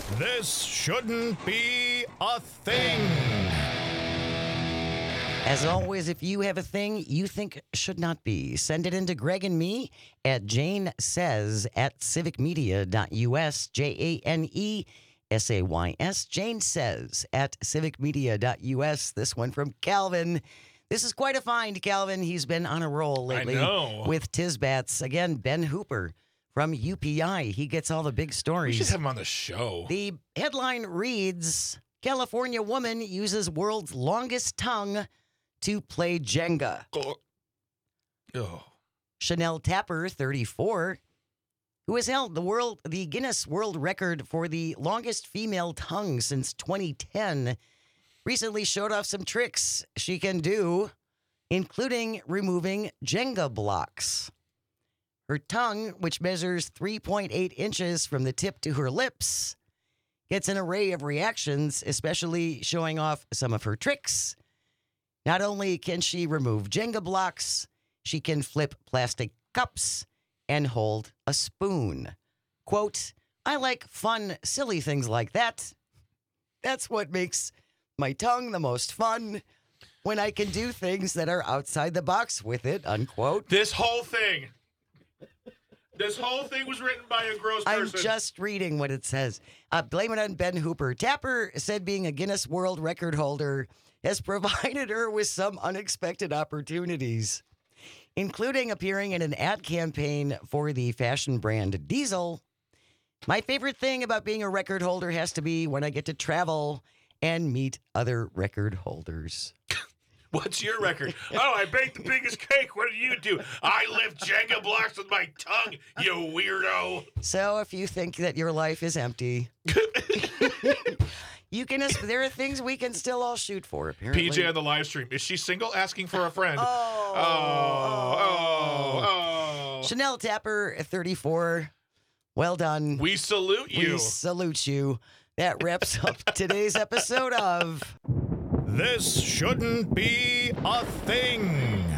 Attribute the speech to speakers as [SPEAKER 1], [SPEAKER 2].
[SPEAKER 1] This shouldn't be a thing.
[SPEAKER 2] As always, if you have a thing you think should not be, send it in to Greg and me at janesays@civicmedia.us, JANESAYS, Jane Says at civicmedia.us. This one from Calvin. This is quite a find, Calvin. He's been on a roll lately
[SPEAKER 1] I know.
[SPEAKER 2] with Tisbats. Again, Ben Hooper from UPI. He gets all the big
[SPEAKER 1] We
[SPEAKER 2] stories.
[SPEAKER 1] should have him on the show.
[SPEAKER 2] The headline reads, California woman uses world's longest tongue to play Jenga.
[SPEAKER 1] Oh.
[SPEAKER 2] Chanel Tapper, 34, who has held the Guinness World Record for the longest female tongue since 2010, recently showed off some tricks she can do, including removing Jenga blocks. Her tongue, which measures 3.8 inches from the tip to her lips, gets an array of reactions, especially showing off some of her tricks. Not only can she remove Jenga blocks, she can flip plastic cups and hold a spoon. Quote, I like fun, silly things like that. That's what makes my tongue the most fun, when I can do things that are outside the box with it, unquote.
[SPEAKER 1] This whole thing was written by a gross person.
[SPEAKER 2] I'm just reading what it says. Blame it on Ben Hooper. Tapper said being a Guinness World Record holder has provided her with some unexpected opportunities, including appearing in an ad campaign for the fashion brand Diesel. My favorite thing about being a record holder has to be when I get to travel and meet other record holders.
[SPEAKER 1] What's your record? Oh, I baked the biggest cake. What do you do? I lift Jenga blocks with my tongue, you weirdo.
[SPEAKER 2] So if you think that your life is empty, there are things we can still all shoot for, apparently.
[SPEAKER 1] PJ on the live stream. Is she single? Asking for a friend.
[SPEAKER 2] Chanel Tapper, 34. Well done.
[SPEAKER 1] We salute you.
[SPEAKER 2] We salute you. That wraps up today's episode of
[SPEAKER 1] This Shouldn't Be a Thing.